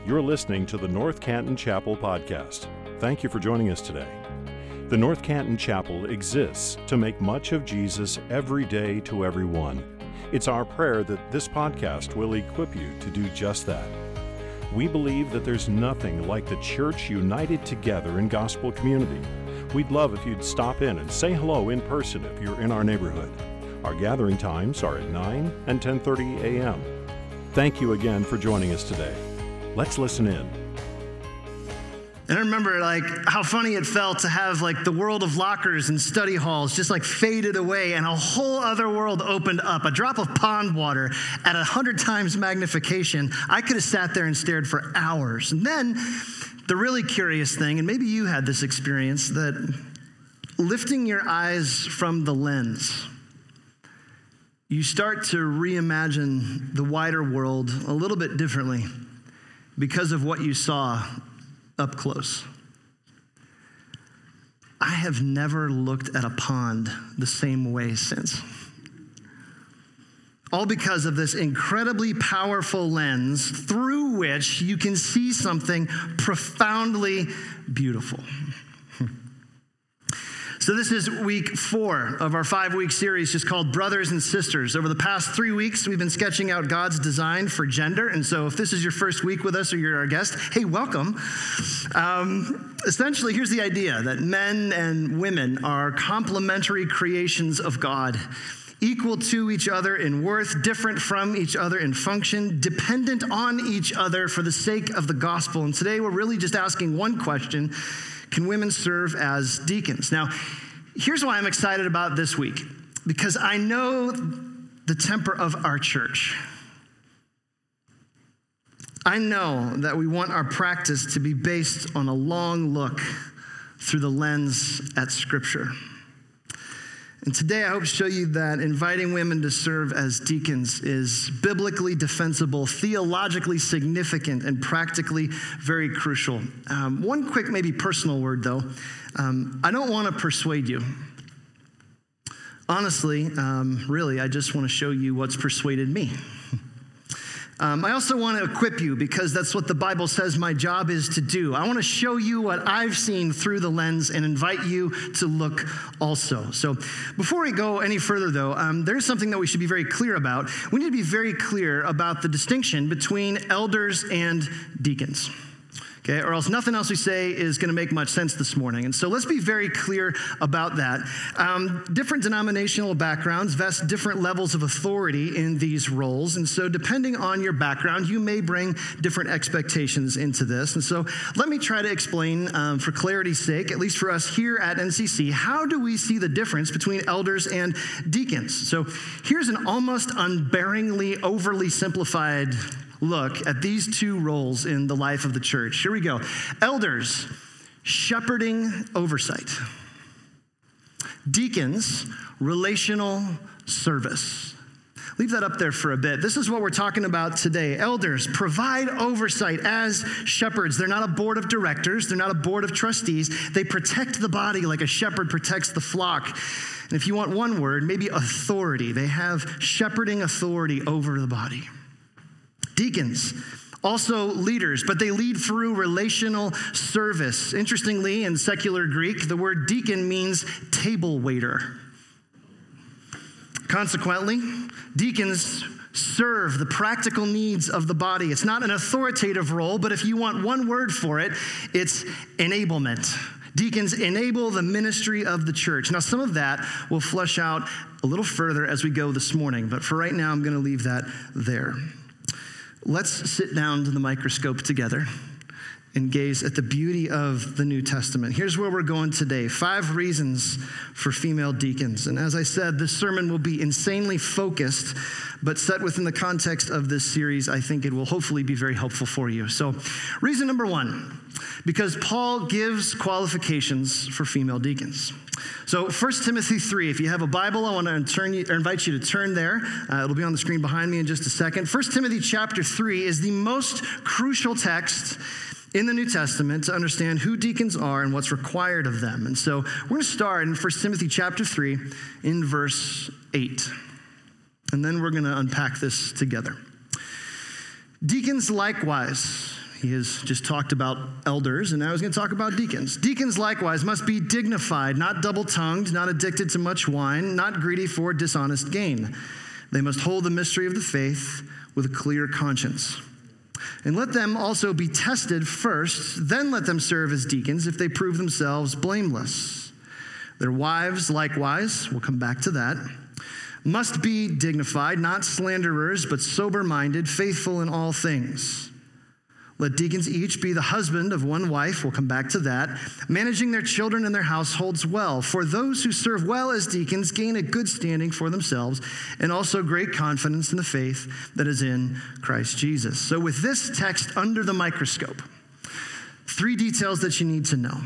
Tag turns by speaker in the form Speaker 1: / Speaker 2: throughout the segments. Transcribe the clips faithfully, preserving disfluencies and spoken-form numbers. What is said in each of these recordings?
Speaker 1: You're listening to the North Canton Chapel podcast. Thank you for joining us today. The North Canton Chapel exists to make much of Jesus every day to everyone. It's our prayer that this podcast will equip you to do just that. We believe that there's nothing like the church united together in gospel community. We'd love if you'd stop in and say hello in person if you're in our neighborhood. Our gathering times are at nine and ten thirty a.m. Thank you again for joining us today. Let's listen in.
Speaker 2: And I remember like how funny it felt to have like the world of lockers and study halls just like faded away and a whole other world opened up. A drop of pond water at a hundred times magnification. I could have sat there and stared for hours. And then the really curious thing, and maybe you had this experience, that lifting your eyes from the lens, you start to reimagine the wider world a little bit differently because of what you saw up close. I have never looked at a pond the same way since. All because of this incredibly powerful lens through which you can see something profoundly beautiful. So this is week four of our five-week series just called Brothers and Sisters. Over the past three weeks, we've been sketching out God's design for gender. And so if this is your first week with us or you're our guest, hey, welcome. Um, essentially, here's the idea that men and women are complementary creations of God, equal to each other in worth, different from each other in function, dependent on each other for the sake of the gospel. And today we're really just asking one question: can women serve as deacons? Now, here's why I'm excited about this week. Because I know the temper of our church. I know that we want our practice to be based on a long look through the lens at Scripture. And today I hope to show you that inviting women to serve as deacons is biblically defensible, theologically significant, and practically very crucial. Um, one quick, maybe personal word, though. Um, I don't want to persuade you. Honestly, um, really, I just want to show you what's persuaded me. Um, I also want to equip you because that's what the Bible says my job is to do. I want to show you what I've seen through the lens and invite you to look also. So before we go any further, though, um, there's something that we should be very clear about. We need to be very clear about the distinction between elders and deacons. Okay, or else nothing else we say is going to make much sense this morning. And so let's be very clear about that. Um, different denominational backgrounds vest different levels of authority in these roles. And so depending on your background, you may bring different expectations into this. And so let me try to explain, um, for clarity's sake, at least for us here at N C C, how do we see the difference between elders and deacons? So here's an almost unbearingly overly simplified look at these two roles in the life of the church. Here we go. Elders, shepherding oversight. Deacons, relational service. Leave that up there for a bit. This is what we're talking about today. Elders provide oversight as shepherds. They're not a board of directors. They're not a board of trustees. They protect the body like a shepherd protects the flock. And if you want one word, maybe authority. They have shepherding authority over the body. Deacons, also leaders, but they lead through relational service. Interestingly, in secular Greek, the word deacon means table waiter. Consequently, deacons serve the practical needs of the body. It's not an authoritative role, but if you want one word for it, it's enablement. Deacons enable the ministry of the church. Now, some of that will flesh out a little further as we go this morning, but for right now, I'm going to leave that there. Let's sit down to the microscope together and gaze at the beauty of the New Testament. Here's where we're going today. Five reasons for female deacons. And as I said, this sermon will be insanely focused, but set within the context of this series, I think it will hopefully be very helpful for you. So reason number one, because Paul gives qualifications for female deacons. So First Timothy three, if you have a Bible, I want to turn you, or invite you to turn there. Uh, it'll be on the screen behind me in just a second. First Timothy chapter three is the most crucial text in the New Testament to understand who deacons are and what's required of them. And so we're going to start in First Timothy chapter three in verse eight. And then we're going to unpack this together. Deacons likewise, He has just talked about elders, and now he's going to talk about deacons. Deacons likewise must be dignified, not double-tongued, not addicted to much wine, not greedy for dishonest gain. They must hold the mystery of the faith with a clear conscience. And let them also be tested first, then let them serve as deacons if they prove themselves blameless. Their wives likewise, we'll come back to that, must be dignified, not slanderers, but sober-minded, faithful in all things. Let deacons each be the husband of one wife, we'll come back to that, managing their children and their households well. For those who serve well as deacons gain a good standing for themselves and also great confidence in the faith that is in Christ Jesus. So with this text under the microscope, three details that you need to know.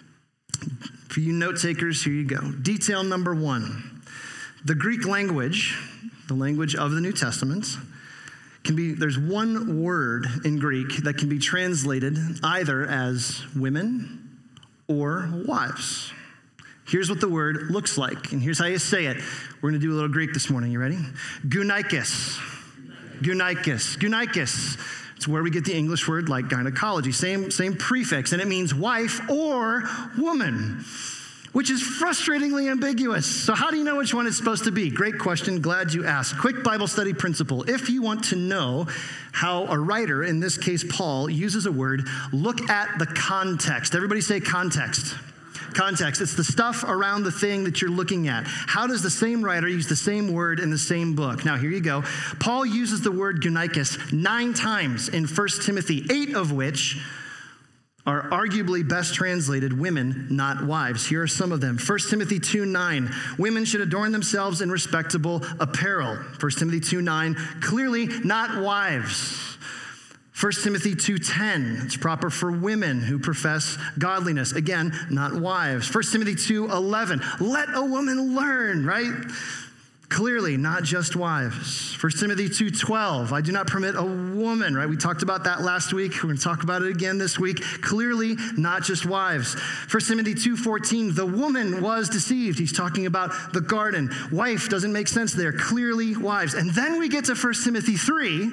Speaker 2: For you note takers, here you go. Detail number one, the Greek language, the language of the New Testament, can be, there's one word in Greek that can be translated either as women or wives. Here's what the word looks like, and here's how you say it. We're going to do a little Greek this morning. You ready? Gunaikos. Gunaikos. Gunaikos. It's where we get the English word like gynecology. Same, same prefix, and it means wife or woman, which is frustratingly ambiguous. So how do you know which one it's supposed to be? Great question. Glad you asked. Quick Bible study principle. If you want to know how a writer, in this case Paul, uses a word, look at the context. Everybody say context. Context. It's the stuff around the thing that you're looking at. How does the same writer use the same word in the same book? Now, here you go. Paul uses the word gunaikos nine times in First Timothy, eight of which are arguably best translated women, not wives. Here are some of them. First Timothy two nine, women should adorn themselves in respectable apparel. First Timothy two nine, clearly not wives. First Timothy two ten, it's proper for women who profess godliness. Again, not wives. First Timothy two eleven, let a woman learn, right? Clearly, not just wives. First Timothy two twelve, I do not permit a woman, right? We talked about that last week. We're going to talk about it again this week. Clearly, not just wives. First Timothy two fourteen, the woman was deceived. He's talking about the garden. Wife doesn't make sense there. Clearly, wives. And then we get to First Timothy three,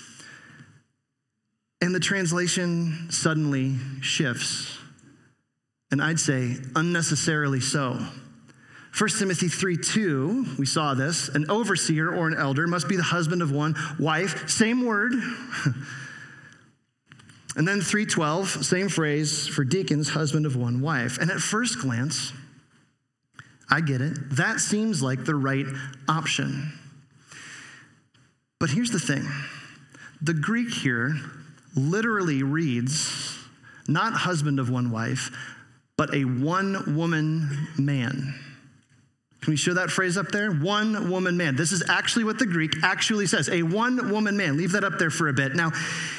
Speaker 2: and the translation suddenly shifts. And I'd say unnecessarily so. First Timothy three two, we saw this, an overseer or an elder must be the husband of one wife, same word. And then three twelve, same phrase for deacons, husband of one wife. And at first glance, I get it, that seems like the right option. But here's the thing, the Greek here literally reads, not husband of one wife, but a one-woman man. Can we show that phrase up there? One woman man. This is actually what the Greek actually says. A one woman man. Leave that up there for a bit. Now,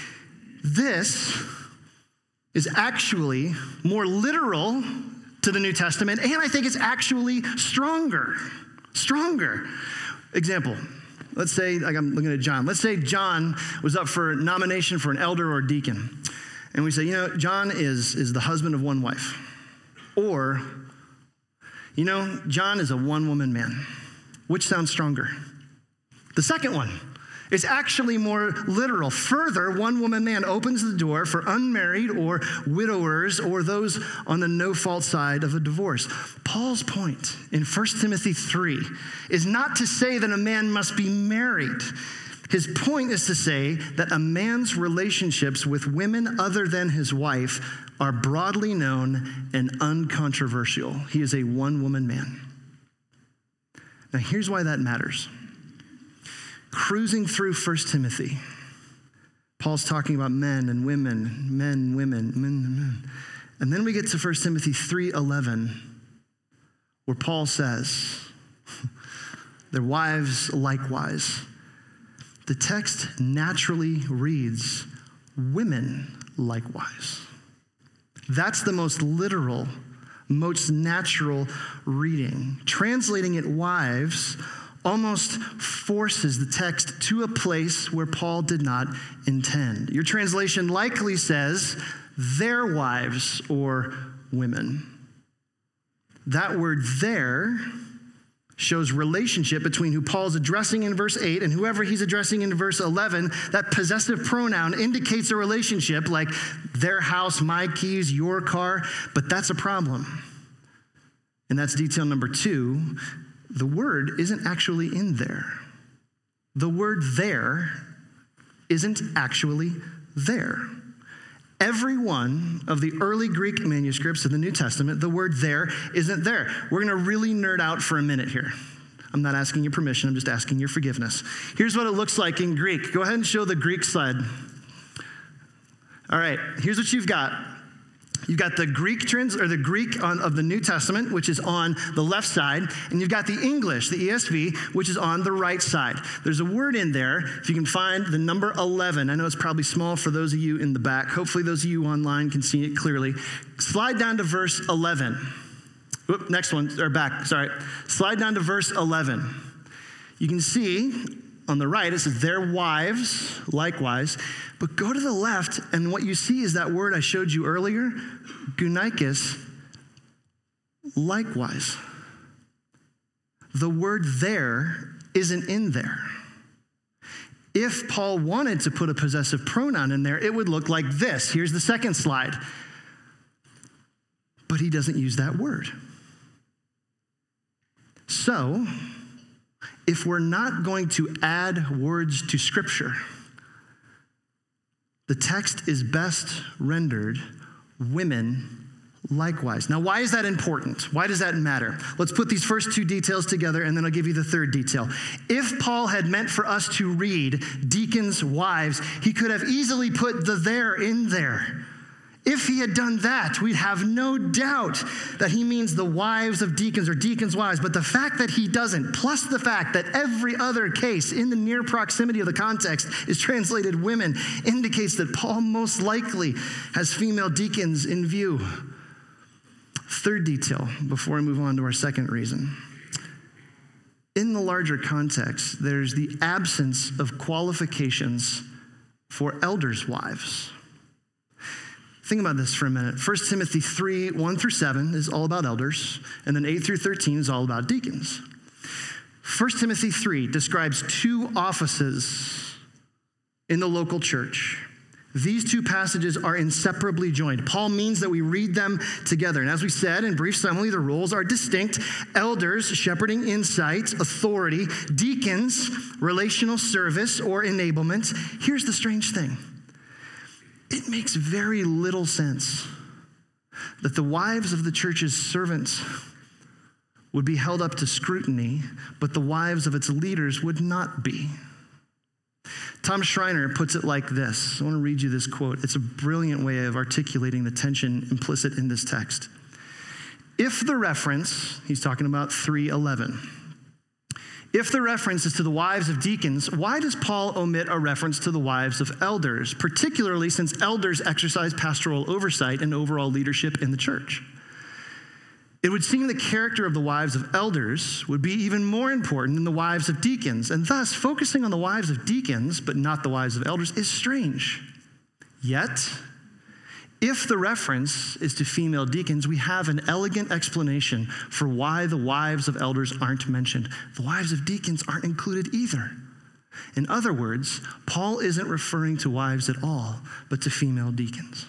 Speaker 2: this is actually more literal to the New Testament, and I think it's actually stronger. Stronger. Example. Let's say, like I'm looking at John. Let's say John was up for nomination for an elder or deacon. And we say, you know, John is, is the husband of one wife. Or, you know, John is a one-woman man. Which sounds stronger? The second one is actually more literal. Further, one-woman man opens the door for unmarried or widowers or those on the no-fault side of a divorce. Paul's point in First Timothy three is not to say that a man must be married. His point is to say that a man's relationships with women other than his wife are broadly known and uncontroversial. He is a one-woman man. Now, here's why that matters. Cruising through First Timothy, Paul's talking about men and women, men, women, men, men. And then we get to First Timothy three eleven, where Paul says, their wives likewise. The text naturally reads, women likewise. That's the most literal, most natural reading. Translating it wives almost forces the text to a place where Paul did not intend. Your translation likely says their wives or women. That word there shows relationship between who Paul's addressing in verse eight and whoever he's addressing in verse eleven. That possessive pronoun indicates a relationship like their house, my keys, your car, but that's a problem. And that's detail number two. The word isn't actually in there. The word there isn't actually there. Every one of the early Greek manuscripts of the New Testament, the word there isn't there. We're going to really nerd out for a minute here. I'm not asking your permission, I'm just asking your forgiveness. Here's what it looks like in Greek. Go ahead and show the Greek slide. All right, here's what you've got. You've got the Greek trans or the Greek on, of the New Testament, which is on the left side, and you've got the English, the E S V, which is on the right side. There's a word in there, if you can find the number eleven. I know it's probably small for those of you in the back. Hopefully those of you online can see it clearly. Slide down to verse eleven. Oop, next one, or back, sorry. Slide down to verse eleven. You can see on the right, it says their wives, likewise. But go to the left, and what you see is that word I showed you earlier, gunaikos, likewise. The word there isn't in there. If Paul wanted to put a possessive pronoun in there, it would look like this. Here's the second slide. But he doesn't use that word. So, if we're not going to add words to Scripture, the text is best rendered women likewise. Now, why is that important? Why does that matter? Let's put these first two details together, and then I'll give you the third detail. If Paul had meant for us to read deacons' wives, he could have easily put the there in there. If he had done that, we'd have no doubt that he means the wives of deacons or deacons' wives. But the fact that he doesn't, plus the fact that every other case in the near proximity of the context is translated women, indicates that Paul most likely has female deacons in view. Third detail, before I move on to our second reason. In the larger context, there's the absence of qualifications for elders' wives. Think about this for a minute. First Timothy three, one through seven is all about elders, and then eight through thirteen is all about deacons. First Timothy three describes two offices in the local church. These two passages are inseparably joined. Paul means that we read them together. And as we said in brief summary, the roles are distinct. Elders, shepherding insight, authority. Deacons, relational service or enablement. Here's the strange thing. It makes very little sense that the wives of the church's servants would be held up to scrutiny, but the wives of its leaders would not be. Tom Schreiner puts it like this. I want to read you this quote. It's a brilliant way of articulating the tension implicit in this text. If the reference, he's talking about three eleven, if the reference is to the wives of deacons, why does Paul omit a reference to the wives of elders, particularly since elders exercise pastoral oversight and overall leadership in the church? It would seem the character of the wives of elders would be even more important than the wives of deacons, and thus focusing on the wives of deacons, but not the wives of elders, is strange. Yet, if the reference is to female deacons, we have an elegant explanation for why the wives of elders aren't mentioned. The wives of deacons aren't included either. In other words, Paul isn't referring to wives at all, but to female deacons.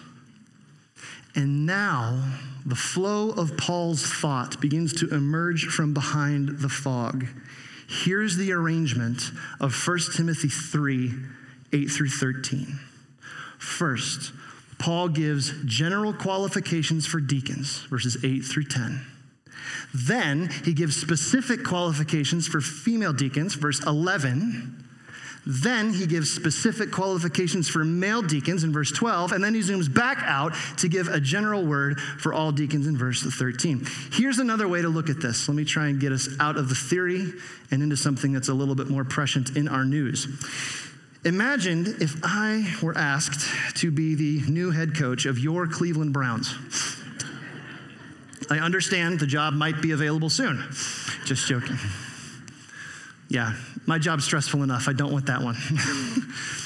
Speaker 2: And now, the flow of Paul's thought begins to emerge from behind the fog. Here's the arrangement of First Timothy three, eight through thirteen. First, Paul gives general qualifications for deacons, verses eight through ten. Then he gives specific qualifications for female deacons, verse eleven. Then he gives specific qualifications for male deacons in verse twelve, and then he zooms back out to give a general word for all deacons in verse thirteen. Here's another way to look at this. Let me try and get us out of the theory and into something that's a little bit more prescient in our news. Imagine if I were asked to be the new head coach of your Cleveland Browns. I understand the job might be available soon. Just joking. Yeah, my job's stressful enough. I don't want that one.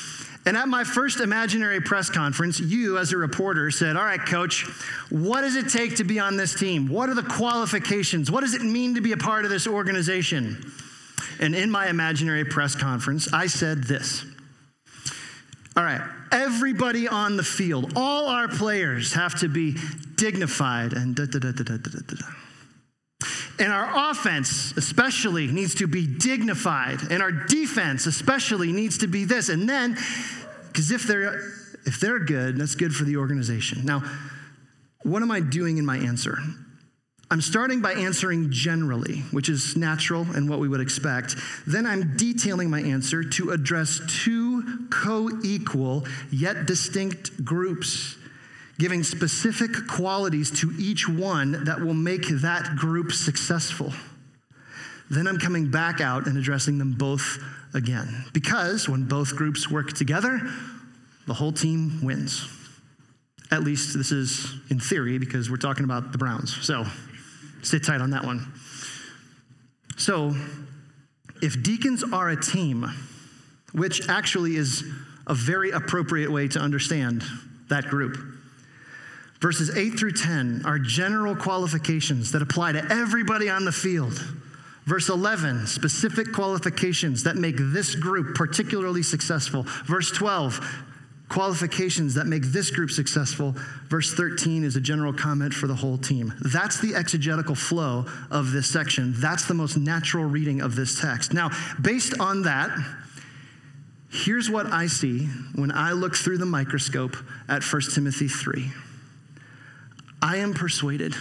Speaker 2: And at my first imaginary press conference, you as a reporter said, all right, coach, what does it take to be on this team? What are the qualifications? What does it mean to be a part of this organization? And in my imaginary press conference, I said this. All right, everybody on the field, all our players have to be dignified and da da da da da da da da. And our offense especially needs to be dignified. And our defense especially needs to be this. And then, because if they're if they're good, that's good for the organization. Now, what am I doing in my answer? I'm starting by answering generally, which is natural and what we would expect. Then I'm detailing my answer to address two co-equal yet distinct groups, giving specific qualities to each one that will make that group successful. Then I'm coming back out and addressing them both again. Because when both groups work together, the whole team wins. At least this is in theory, because we're talking about the Browns. So sit tight on that one. So if deacons are a team, which actually is a very appropriate way to understand that group, verses eight through ten are general qualifications that apply to everybody on the field. Verse eleven, specific qualifications that make this group particularly successful. Verse twelve, qualifications that make this group successful. Verse thirteen is a general comment for the whole team. That's the exegetical flow of this section. That's the most natural reading of this text. Now, based on that, here's what I see when I look through the microscope at First Timothy three. I am persuaded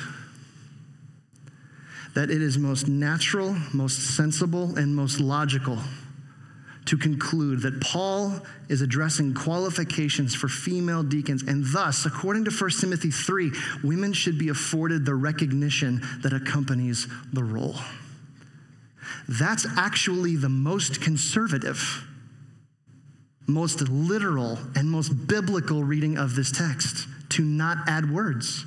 Speaker 2: that it is most natural, most sensible, and most logical to conclude that Paul is addressing qualifications for female deacons, and thus, according to First Timothy three, women should be afforded the recognition that accompanies the role. That's actually the most conservative, most literal, and most biblical reading of this text, to not add words.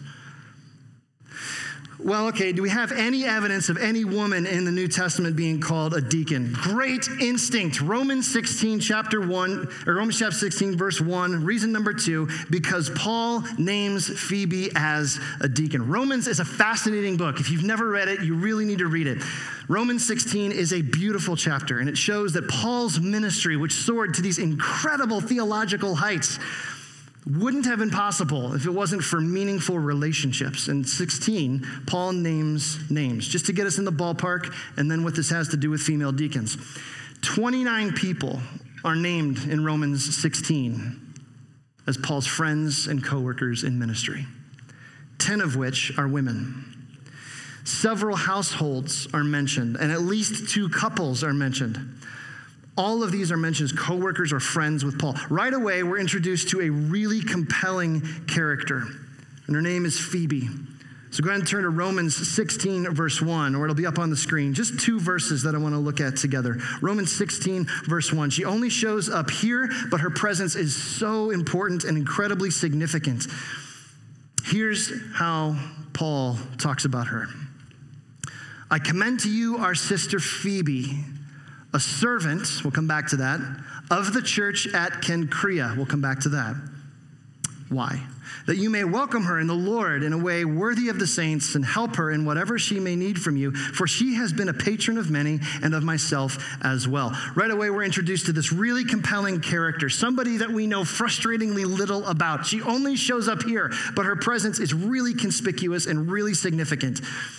Speaker 2: Well, okay, do we have any evidence of any woman in the New Testament being called a deacon? Great instinct. Romans sixteen, chapter one, or Romans chapter sixteen, verse one, reason number two, because Paul names Phoebe as a deacon. Romans is a fascinating book. If you've never read it, you really need to read it. Romans sixteen is a beautiful chapter, and it shows that Paul's ministry, which soared to these incredible theological heights, wouldn't have been possible if it wasn't for meaningful relationships. In sixteen, Paul names names, just to get us in the ballpark, and then what this has to do with female deacons. twenty-nine people are named in Romans sixteen as Paul's friends and co-workers in ministry, ten of which are women. Several households are mentioned, and at least two couples are mentioned. All of these are mentioned as co-workers or friends with Paul. Right away, we're introduced to a really compelling character, and her name is Phoebe. So go ahead and turn to Romans sixteen, verse one, or it'll be up on the screen. Just two verses that I want to look at together. Romans sixteen, verse one. She only shows up here, but her presence is so important and incredibly significant. Here's how Paul talks about her. I commend to you our sister Phoebe, a servant, we'll come back to that, of the church at Cenchrea. We'll come back to that. Why? That you may welcome her in the Lord in a way worthy of the saints and help her in whatever she may need from you, for she has been a patron of many and of myself as well. Right away, we're introduced to this really compelling character, somebody that we know frustratingly little about. She only shows up here, but her presence is really conspicuous and really significant.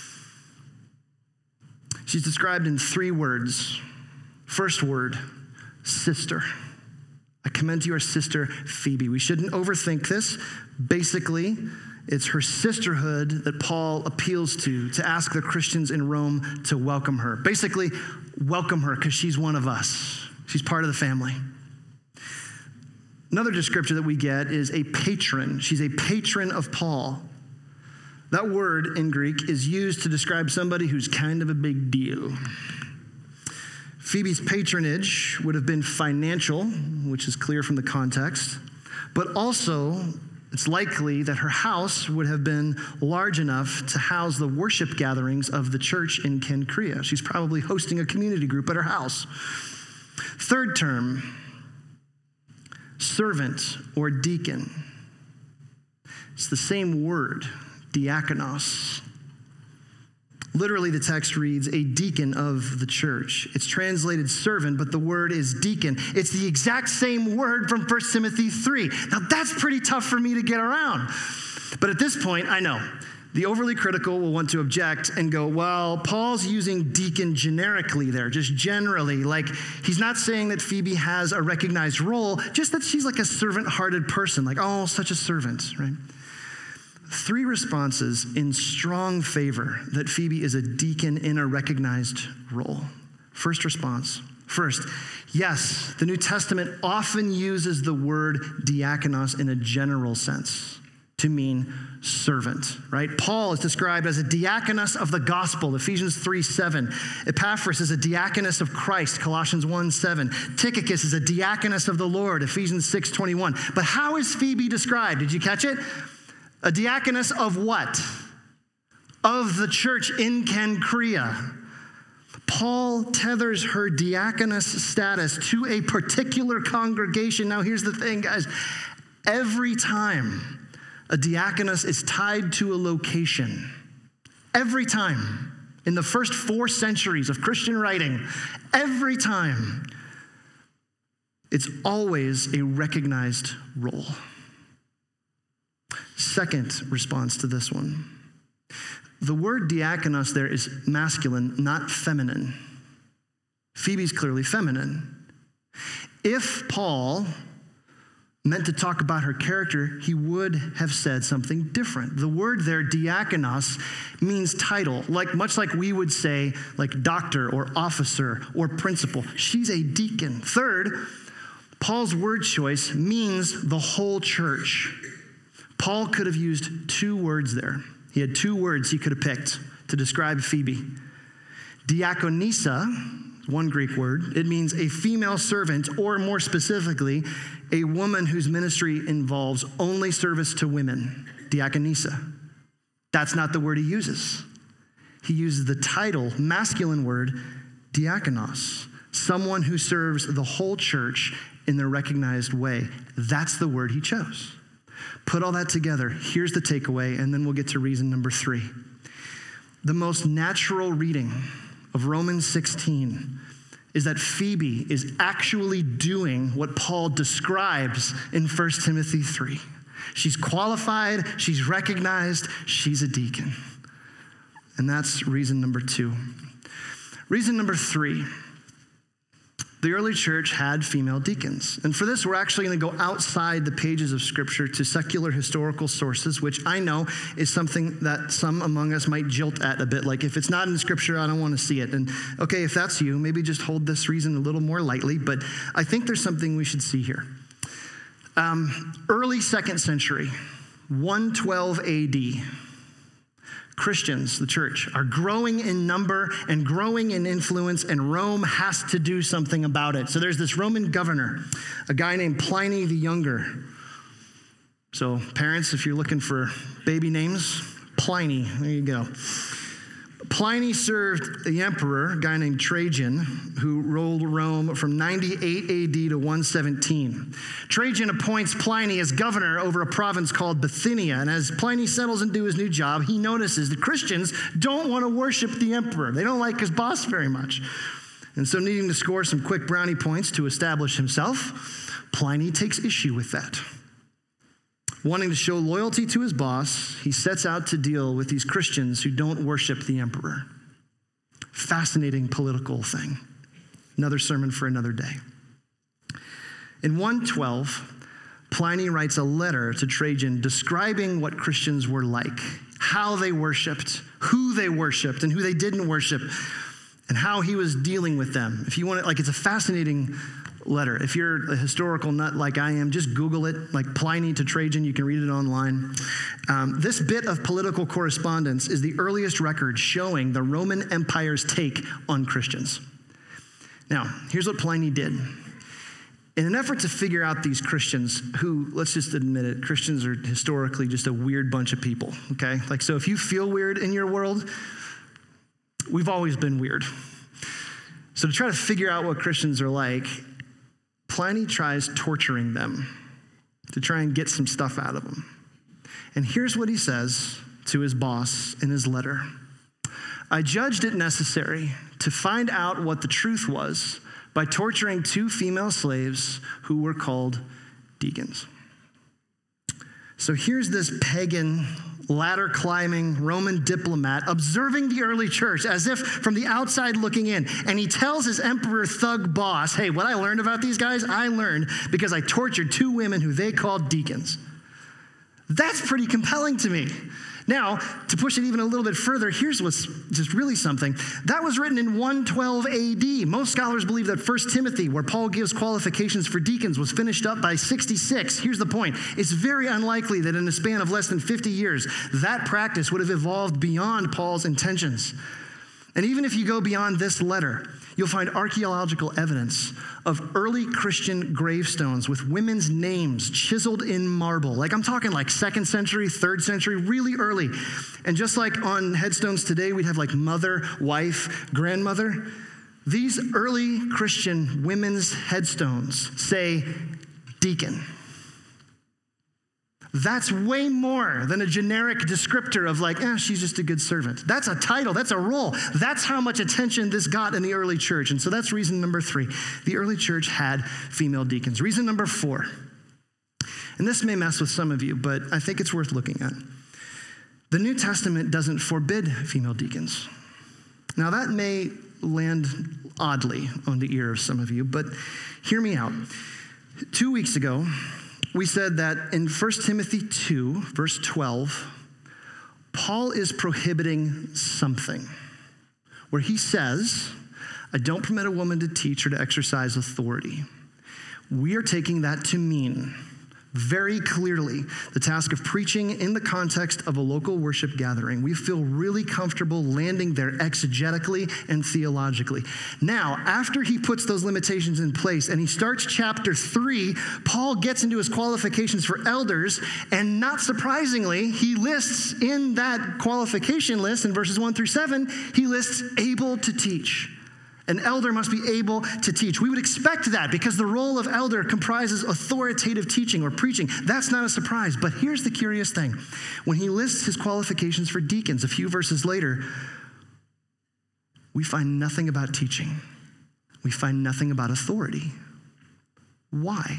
Speaker 2: She's described in three words. First word, sister. I commend to you our sister Phoebe. We shouldn't overthink this. Basically, it's her sisterhood that Paul appeals to, to ask the Christians in Rome to welcome her. Basically, welcome her because she's one of us. She's part of the family. Another description that we get is a patron. She's a patron of Paul. That word in Greek is used to describe somebody who's kind of a big deal. Phoebe's patronage would have been financial, which is clear from the context, but also it's likely that her house would have been large enough to house the worship gatherings of the church in Cenchrea. She's probably hosting a community group at her house. Third term, servant or deacon. It's the same word, diakonos. Literally, the text reads, a deacon of the church. It's translated servant, but the word is deacon. It's the exact same word from First Timothy three. Now, that's pretty tough for me to get around. But at this point, I know, the overly critical will want to object and go, well, Paul's using deacon generically there, just generally. Like, he's not saying that Phoebe has a recognized role, just that she's like a servant-hearted person, like, oh, such a servant, right? Three responses in strong favor that Phoebe is a deacon in a recognized role. First response. First, yes, the New Testament often uses the word diakonos in a general sense to mean servant, right? Paul is described as a diakonus of the gospel, Ephesians three seven. Epaphras is a diakonus of Christ, Colossians one seven. Tychicus is a diakonus of the Lord, Ephesians six twenty-one. But how is Phoebe described? Did you catch it? A diakonus of what? Of the church in Cenchrea. Paul tethers her diakonus status to a particular congregation. Now here's the thing, guys. Every time a diakonus is tied to a location, every time in the first four centuries of Christian writing, every time, it's always a recognized role. Second response to this one. The word diakonos there is masculine, not feminine. Phoebe's clearly feminine. If Paul meant to talk about her character, he would have said something different. The word there, diakonos, means title, like much like we would say, like doctor or officer or principal. She's a deacon. Third, Paul's word choice means the whole church. Paul could have used two words there. He had two words he could have picked to describe Phoebe. Diakonisa, one Greek word. It means a female servant, or more specifically, a woman whose ministry involves only service to women. Diakonisa. That's not the word he uses. He uses the title, masculine word, diakonos. Someone who serves the whole church in the recognized way. That's the word he chose. Put all that together. Here's the takeaway, and then we'll get to reason number three. The most natural reading of Romans sixteen is that Phoebe is actually doing what Paul describes in First Timothy three. She's qualified, she's recognized, she's a deacon. And that's reason number two. Reason number three. The early church had female deacons. And for this, we're actually going to go outside the pages of Scripture to secular historical sources, which I know is something that some among us might jilt at a bit. Like, if it's not in Scripture, I don't want to see it. And okay, if that's you, maybe just hold this reason a little more lightly, but I think there's something we should see here. Um, early second century, one twelve A D, Christians, the church, are growing in number and growing in influence, and Rome has to do something about it. So there's this Roman governor, a guy named Pliny the Younger. So parents, if you're looking for baby names, Pliny, there you go. Pliny served the emperor, a guy named Trajan, who ruled Rome from ninety-eight A D to one seventeen. Trajan appoints Pliny as governor over a province called Bithynia, and as Pliny settles into his new job, he notices that Christians don't want to worship the emperor. They don't like his boss very much. And so, needing to score some quick brownie points to establish himself, Pliny takes issue with that. Wanting to show loyalty to his boss, he sets out to deal with these Christians who don't worship the emperor. Fascinating political thing. Another sermon for another day. In one twelve, Pliny writes a letter to Trajan describing what Christians were like, how they worshiped, who they worshiped, and who they didn't worship, and how he was dealing with them. If you want it, like, it's a fascinating letter. If you're a historical nut like I am, just Google it, like Pliny to Trajan. You can read it online. Um, this bit of political correspondence is the earliest record showing the Roman Empire's take on Christians. Now, here's what Pliny did. In an effort to figure out these Christians who, let's just admit it, Christians are historically just a weird bunch of people, okay? Like, so if you feel weird in your world, we've always been weird. So to try to figure out what Christians are like, Pliny tries torturing them to try and get some stuff out of them. And here's what he says to his boss in his letter. I judged it necessary to find out what the truth was by torturing two female slaves who were called deacons. So here's this pagan, ladder-climbing Roman diplomat observing the early church as if from the outside looking in. And he tells his emperor thug boss, hey, what I learned about these guys, I learned because I tortured two women who they called deacons. That's pretty compelling to me. Now, to push it even a little bit further, here's what's just really something. That was written in one twelve A D. Most scholars believe that First Timothy, where Paul gives qualifications for deacons, was finished up by sixty-six. Here's the point. It's very unlikely that in a span of less than fifty years, that practice would have evolved beyond Paul's intentions. And even if you go beyond this letter, you'll find archaeological evidence of early Christian gravestones with women's names chiseled in marble. Like I'm talking like second century, third century, really early. And just like on headstones today, we'd have like mother, wife, grandmother. These early Christian women's headstones say deacon. That's way more than a generic descriptor of like, eh, she's just a good servant. That's a title, that's a role. That's how much attention this got in the early church. And so that's reason number three. The early church had female deacons. Reason number four, and this may mess with some of you, but I think it's worth looking at. The New Testament doesn't forbid female deacons. Now that may land oddly on the ear of some of you, but hear me out. Two weeks ago, we said that in First Timothy two, verse twelve, Paul is prohibiting something where he says, I don't permit a woman to teach or to exercise authority. We are taking that to mean very clearly the task of preaching in the context of a local worship gathering. We feel really comfortable landing there exegetically and theologically. Now, after he puts those limitations in place and he starts chapter three, Paul gets into his qualifications for elders, and not surprisingly, he lists in that qualification list in verses one through seven, he lists able to teach. An elder must be able to teach. We would expect that because the role of elder comprises authoritative teaching or preaching. That's not a surprise. But here's the curious thing. When he lists his qualifications for deacons a few verses later, we find nothing about teaching. We find nothing about authority. Why?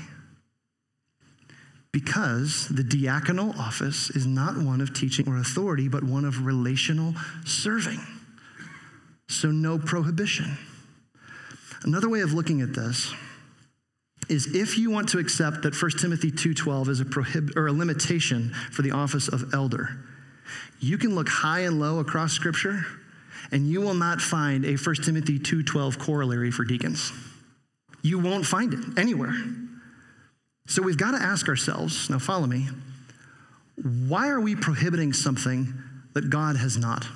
Speaker 2: Because the diaconal office is not one of teaching or authority, but one of relational serving. So no prohibition. Another way of looking at this is if you want to accept that First Timothy two twelve is a prohib- or a limitation for the office of elder, you can look high and low across Scripture, and you will not find a First Timothy two twelve corollary for deacons. You won't find it anywhere. So we've got to ask ourselves, now follow me, why are we prohibiting something that God has not?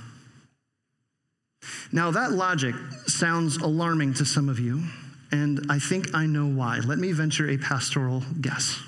Speaker 2: Now, that logic sounds alarming to some of you, and I think I know why. Let me venture a pastoral guess.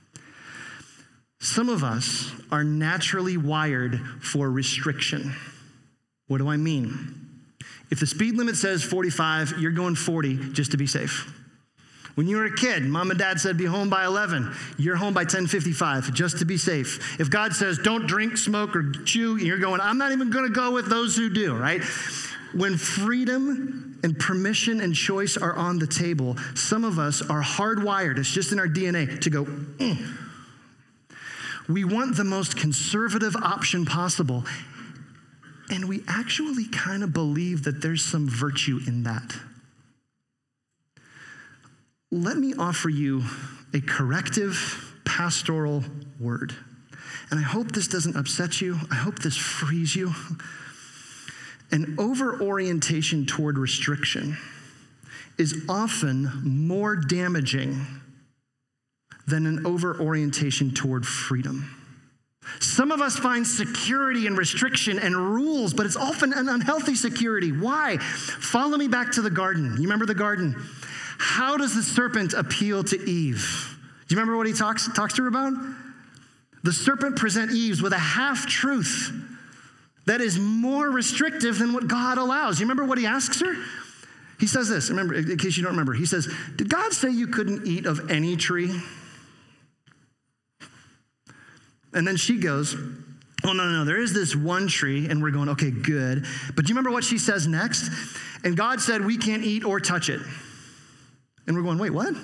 Speaker 2: Some of us are naturally wired for restriction. What do I mean? If the speed limit says forty-five, you're going forty just to be safe. When you were a kid, mom and dad said be home by eleven. You're home by ten fifty-five just to be safe. If God says don't drink, smoke, or chew, you're going, I'm not even going to go with those who do, right? When freedom and permission and choice are on the table, some of us are hardwired, it's just in our D N A, to go, mm. We want the most conservative option possible. And we actually kind of believe that there's some virtue in that. Let me offer you a corrective pastoral word. And I hope this doesn't upset you. I hope this frees you. An over-orientation toward restriction is often more damaging than an over-orientation toward freedom. Some of us find security in restriction and rules, but it's often an unhealthy security. Why? Follow me back to the garden. You remember the garden? How does the serpent appeal to Eve? Do you remember what he talks, talks to her about? The serpent presents Eve with a half-truth that is more restrictive than what God allows. You remember what he asks her? He says this, remember, in case you don't remember, he says, did God say you couldn't eat of any tree? And then she goes, oh, no, no, no, there is this one tree, and we're going, okay, good. But do you remember what she says next? And God said we can't eat or touch it. And we're going, wait, what?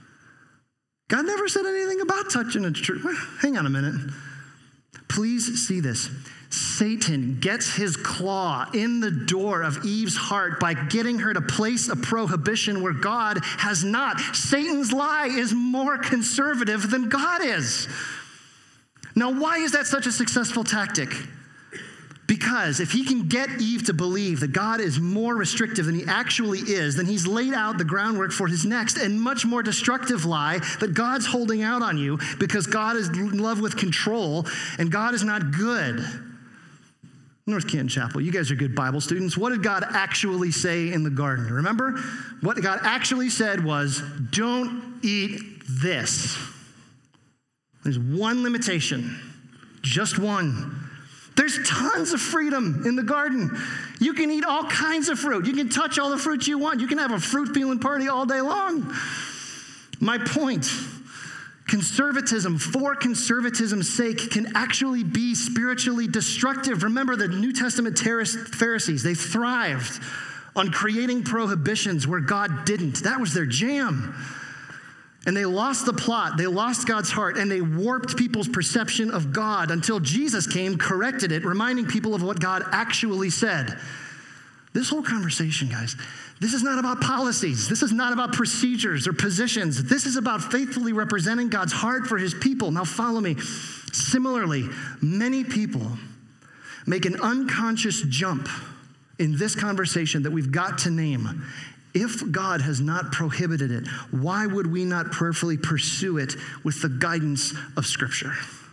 Speaker 2: God never said anything about touching a tree. Hang on a minute. Please see this. Satan gets his claw in the door of Eve's heart by getting her to place a prohibition where God has not. Satan's lie is more conservative than God is. Now, why is that such a successful tactic? Because if he can get Eve to believe that God is more restrictive than he actually is, then he's laid out the groundwork for his next and much more destructive lie that God's holding out on you because God is in love with control and God is not good. North Canton Chapel, you guys are good Bible students. What did God actually say in the garden? Remember? What God actually said was, don't eat this. There's one limitation, just one. There's tons of freedom in the garden. You can eat all kinds of fruit. You can touch all the fruit you want. You can have a fruit peeling party all day long. My point, conservatism for conservatism's sake can actually be spiritually destructive. Remember the New Testament Pharisees, they thrived on creating prohibitions where God didn't. That was their jam. And they lost the plot, they lost God's heart, and they warped people's perception of God until Jesus came, corrected it, reminding people of what God actually said. This whole conversation, guys, this is not about policies. This is not about procedures or positions. This is about faithfully representing God's heart for his people. Now follow me. Similarly, many people make an unconscious jump in this conversation that we've got to name. If God has not prohibited it, why would we not prayerfully pursue it with the guidance of Scripture?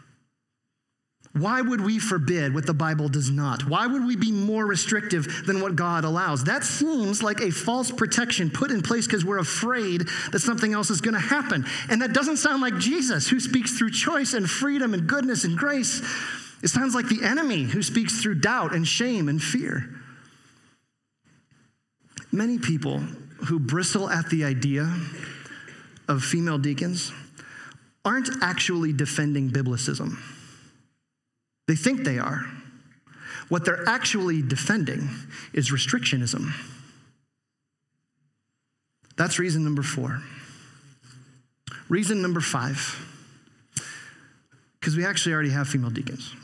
Speaker 2: Why would we forbid what the Bible does not? Why would we be more restrictive than what God allows? That seems like a false protection put in place because we're afraid that something else is going to happen. And that doesn't sound like Jesus, who speaks through choice and freedom and goodness and grace. It sounds like the enemy who speaks through doubt and shame and fear. Many people who bristle at the idea of female deacons aren't actually defending biblicism. They think they are. What they're actually defending is restrictionism. That's reason number four. Reason number five, because we actually already have female deacons.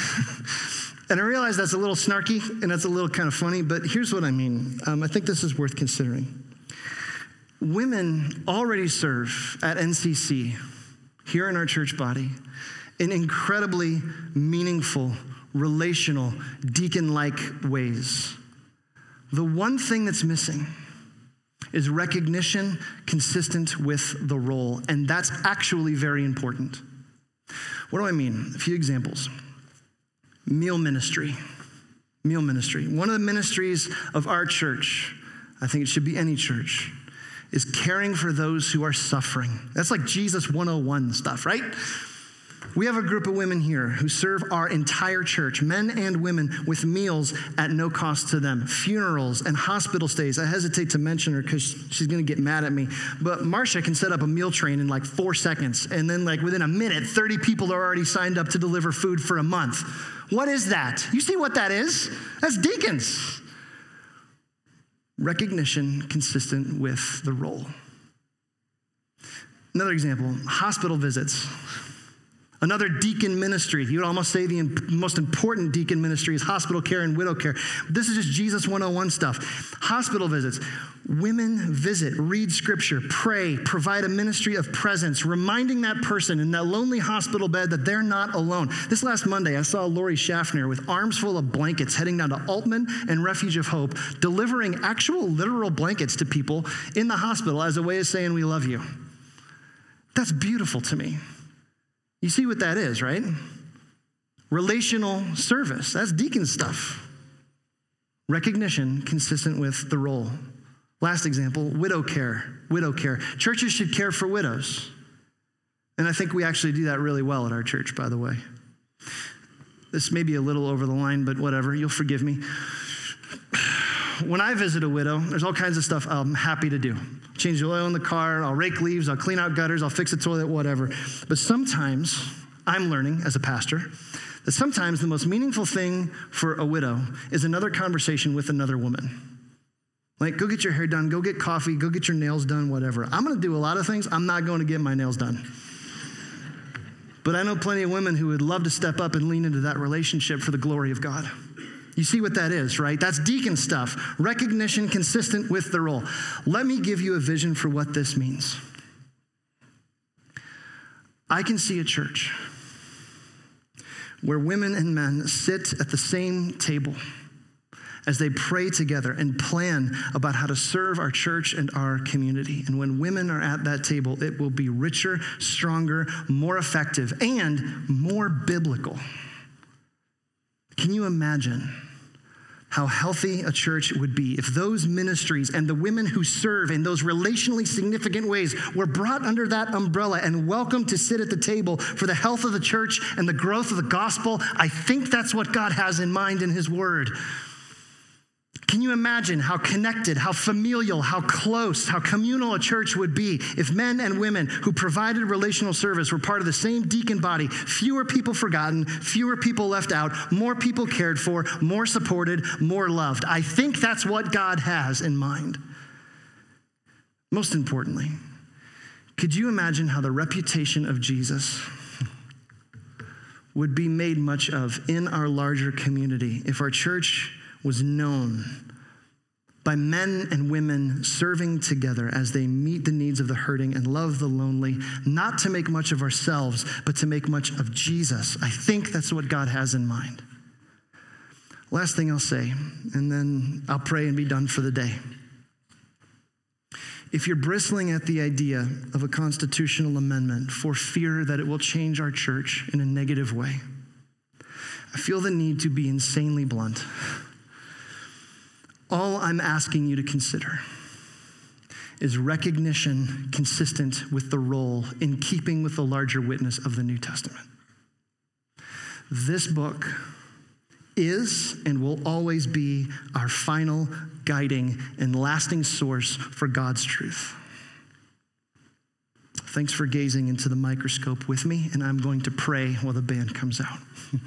Speaker 2: And I realize that's a little snarky and that's a little kind of funny, but here's what I mean. Um, I think this is worth considering. Women already serve at N C C, here in our church body, in incredibly meaningful, relational, deacon-like ways. The one thing that's missing is recognition consistent with the role, and that's actually very important. What do I mean? A few examples. Meal ministry. Meal ministry. One of the ministries of our church, I think it should be any church, is caring for those who are suffering. That's like Jesus one oh one stuff, right? We have a group of women here who serve our entire church, men and women, with meals at no cost to them, funerals and hospital stays. I hesitate to mention her because she's going to get mad at me. But Marcia can set up a meal train in like four seconds. And then like within a minute, thirty people are already signed up to deliver food for a month. What is that? You see what that is? That's deacons. Recognition consistent with the role. Another example, hospital visits. Another deacon ministry. You would almost say the most important deacon ministry is hospital care and widow care. This is just Jesus one oh one stuff. Hospital visits. Women visit, read scripture, pray, provide a ministry of presence, reminding that person in that lonely hospital bed that they're not alone. This last Monday, I saw Lori Schaffner with arms full of blankets heading down to Altman and Refuge of Hope, delivering actual literal blankets to people in the hospital as a way of saying we love you. That's beautiful to me. You see what that is, right? Relational service. That's deacon stuff. Recognition consistent with the role. Last example, widow care. Widow care. Churches should care for widows. And I think we actually do that really well at our church, by the way. This may be a little over the line, but whatever. You'll forgive me. when I visit a widow, there's all kinds of stuff I'm happy to do. Change the oil in the car, I'll rake leaves, I'll clean out gutters, I'll fix a toilet, whatever. But sometimes, I'm learning as a pastor, that sometimes the most meaningful thing for a widow is another conversation with another woman. Like, go get your hair done, go get coffee, go get your nails done, whatever. I'm gonna do a lot of things, I'm not going to get my nails done. But I know plenty of women who would love to step up and lean into that relationship for the glory of God. You see what that is, right? That's deacon stuff. Recognition consistent with the role. Let me give you a vision for what this means. I can see a church where women and men sit at the same table as they pray together and plan about how to serve our church and our community. And when women are at that table, it will be richer, stronger, more effective, and more biblical. Can you imagine how healthy a church would be if those ministries and the women who serve in those relationally significant ways were brought under that umbrella and welcomed to sit at the table for the health of the church and the growth of the gospel? I think that's what God has in mind in his word. Can you imagine how connected, how familial, how close, how communal a church would be if men and women who provided relational service were part of the same deacon body? Fewer people forgotten, fewer people left out, more people cared for, more supported, more loved. I think that's what God has in mind. Most importantly, could you imagine how the reputation of Jesus would be made much of in our larger community if our church was known by men and women serving together as they meet the needs of the hurting and love the lonely, not to make much of ourselves, but to make much of Jesus. I think that's what God has in mind. Last thing I'll say, and then I'll pray and be done for the day. If you're bristling at the idea of a constitutional amendment for fear that it will change our church in a negative way, I feel the need to be insanely blunt. All I'm asking you to consider is recognition consistent with the role in keeping with the larger witness of the New Testament. This book is and will always be our final guiding and lasting source for God's truth. Thanks for gazing into the microscope with me, and I'm going to pray while the band comes out.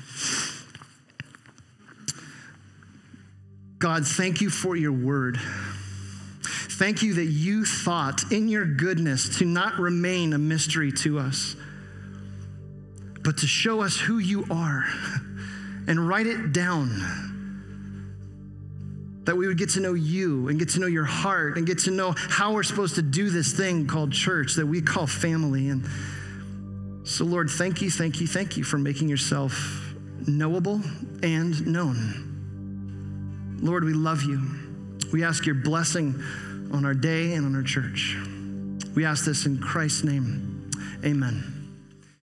Speaker 2: God, thank you for your word. Thank you that you thought in your goodness to not remain a mystery to us, but to show us who you are and write it down, that we would get to know you and get to know your heart and get to know how we're supposed to do this thing called church that we call family. And so, Lord, thank you, thank you, thank you for making yourself knowable and known. Lord, we love you. We ask your blessing on our day and on our church. We ask this in Christ's name. Amen.